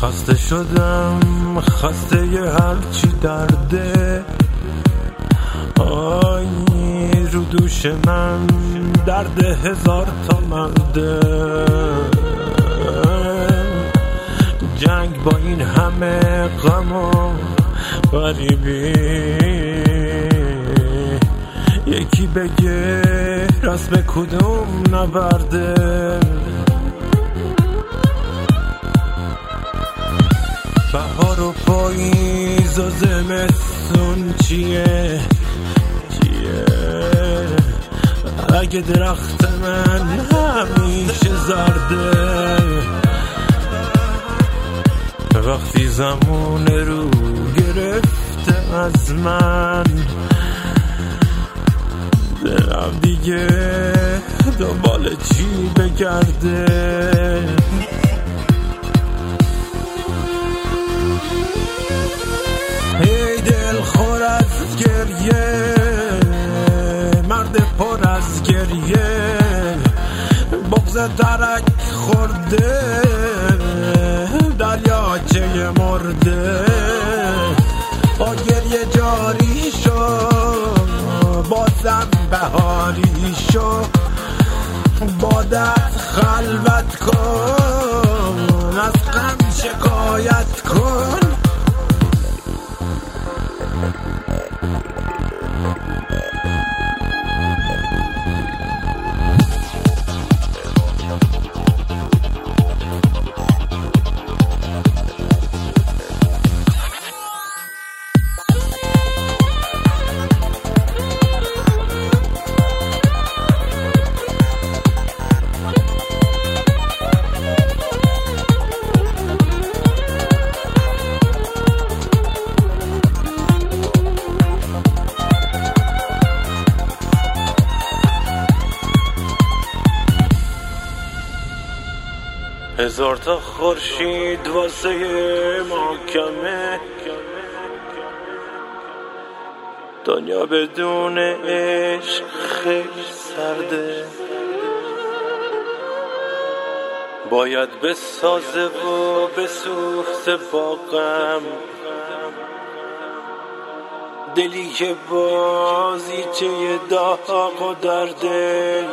خسته شدم، خسته ی هرچی درده. آی رو دوش من درد هزار تا مرده. جنگ با این همه غم و غریبی، یکی بگه رسم کدوم نبرده. بهار و پاییز و زمستون چیه؟ اگه درخت من همیشه زرده، وقتی زمان رو گرفته از من، دلم دیگه دنبال چی بگرده؟ ای دل خور از گریه، مرد پر از گریه، بغض درک خورده، دریاچه مرده. با گریه جاری شو، بازم بهاری شو، با درد خلوت کن، از غم شکایت کن. هزار تا خورشید واسه ما کمه، دنیا بدون عشق خیلی سرده. باید بسازه و بسوخته با غم، دلی که بازیچه داغ و درده.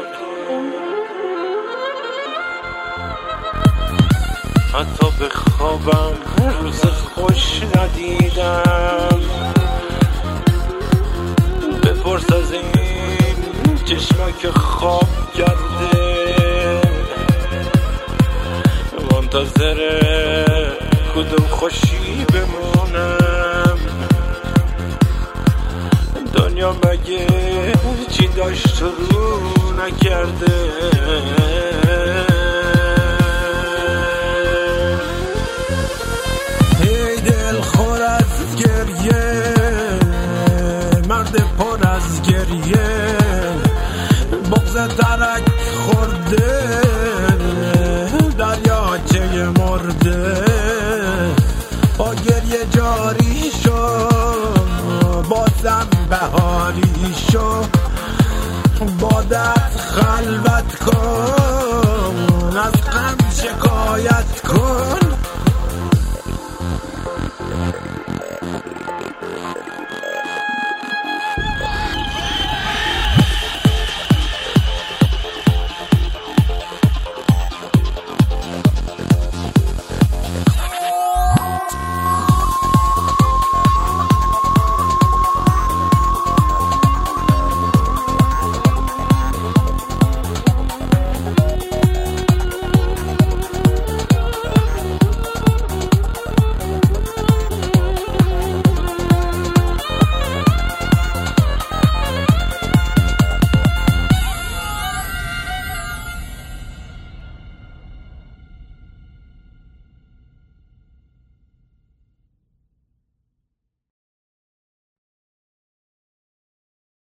حتی به خوابم روز خوش ندیدم، بپرس از این چشمک خواب کرده. منتظر کدوم خوشی بمونم، دنیا مگه چی داشت رو نکرده؟ مرد پر از گریه، بغض درک خورده، دریاچه مرده. با گریه جاری شو، بازم بهاری شو، با درد خلوت کن، از غم شکایت کن.